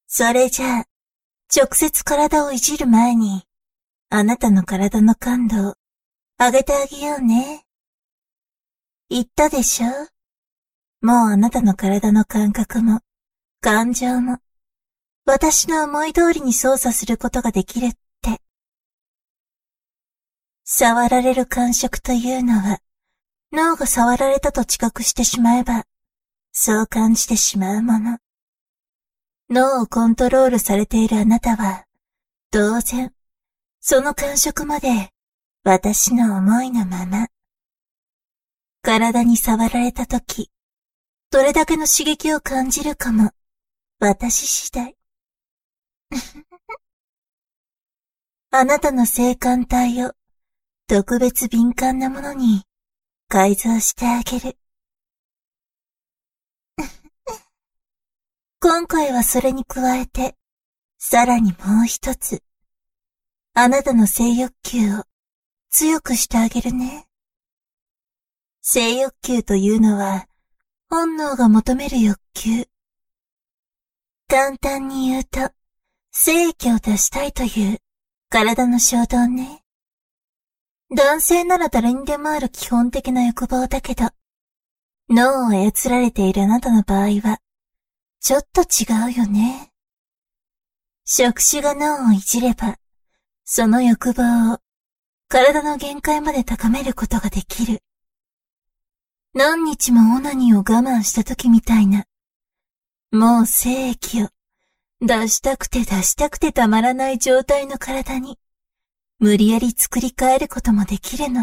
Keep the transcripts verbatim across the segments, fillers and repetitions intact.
それじゃあ、直接体をいじる前に、あなたの体の感度を上げてあげようね。言ったでしょ？もうあなたの体の感覚も、感情も、私の思い通りに操作することができるって。触られる感触というのは、脳が触られたと知覚してしまえば、そう感じてしまうもの。脳をコントロールされているあなたは、当然、その感触まで、私の思いのまま。体に触られたとき、どれだけの刺激を感じるかも、私次第。あなたの性感帯を、特別敏感なものに、改造してあげる。今回はそれに加えて、さらにもう一つ、あなたの性欲求を強くしてあげるね。性欲求というのは、本能が求める欲求。簡単に言うと、精液を出したいという体の衝動ね。男性なら誰にでもある基本的な欲望だけど、脳を操られているあなたの場合は、ちょっと違うよね。触手が脳をいじれば、その欲望を体の限界まで高めることができる。何日もオナニーを我慢した時みたいな、もう精液を出したくて出したくてたまらない状態の体に、無理やり作り変えることもできるの。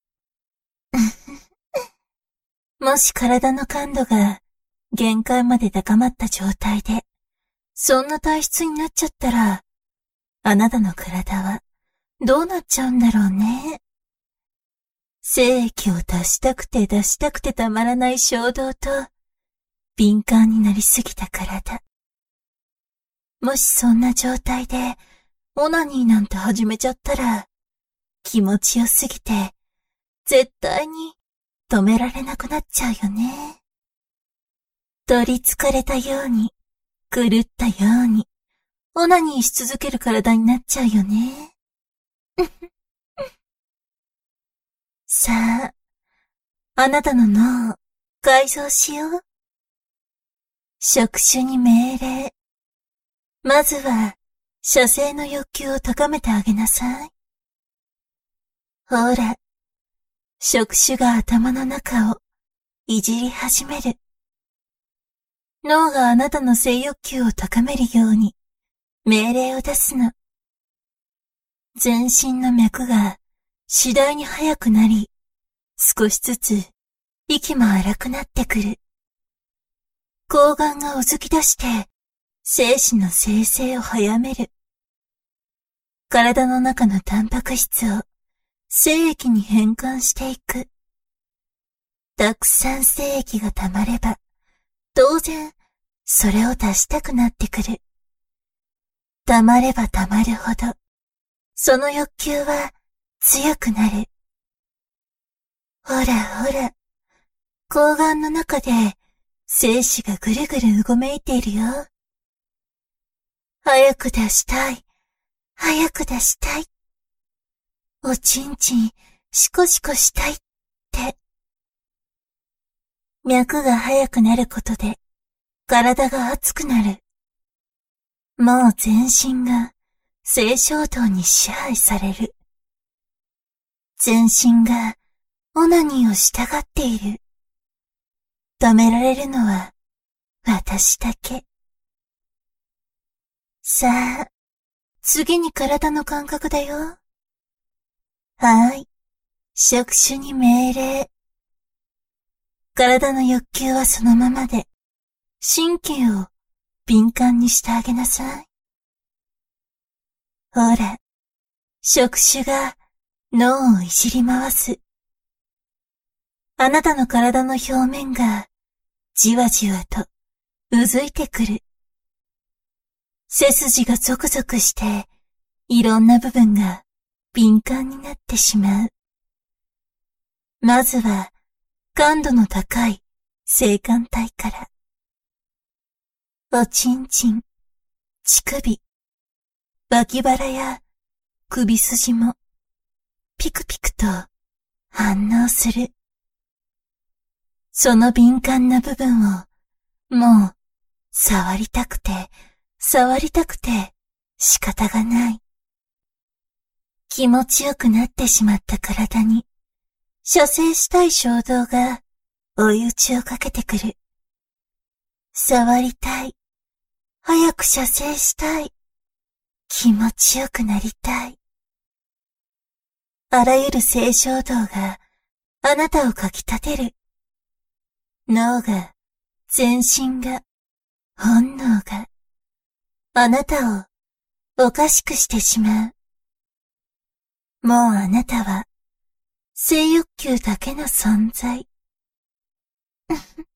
もし体の感度が限界まで高まった状態で、そんな体質になっちゃったら、あなたの体はどうなっちゃうんだろうね。精液を出したくて出したくてたまらない衝動と、敏感になりすぎた体。もしそんな状態で、オナニーなんて始めちゃったら、気持ちよすぎて、絶対に止められなくなっちゃうよね。取り憑かれたように、狂ったように、オナニーし続ける体になっちゃうよね。さあ、あなたの脳を改造しよう。触手に命令。まずは、射精の欲求を高めてあげなさい。ほら、触手が頭の中をいじり始める。脳があなたの性欲求を高めるように命令を出すの。全身の脈が次第に速くなり、少しずつ息も荒くなってくる。睾丸がうずき出して精子の生成を早める。体の中のタンパク質を精液に変換していく。たくさん精液が溜まれば、当然それを出したくなってくる。溜まれば溜まるほど、その欲求は強くなる。ほらほら、睾丸の中で精子がぐるぐるうごめいているよ。早く出したい、早く出したい。おちんちん、しこしこしたいって。脈が速くなることで、体が熱くなる。もう全身が性衝動に支配される。全身がオナニーをしたがっている。止められるのは私だけ。さあ、次に体の感覚だよ。はい。触手に命令。体の欲求はそのままで、神経を敏感にしてあげなさい。ほら、触手が脳をいじり回す。あなたの体の表面がじわじわとうずいてくる。背筋がゾクゾクして、いろんな部分が敏感になってしまう。まずは、感度の高い性感帯から。おちんちん、 乳首、脇腹や首筋もピクピクと反応する。その敏感な部分をもう触りたくて触りたくて仕方がない。気持ちよくなってしまった体に射精したい衝動が追い打ちをかけてくる。触りたい。早く射精したい。気持ちよくなりたい。あらゆる性衝動があなたをかき立てる。脳が、全身が、本能が、あなたをおかしくしてしまう。もうあなたは、性欲求だけの存在。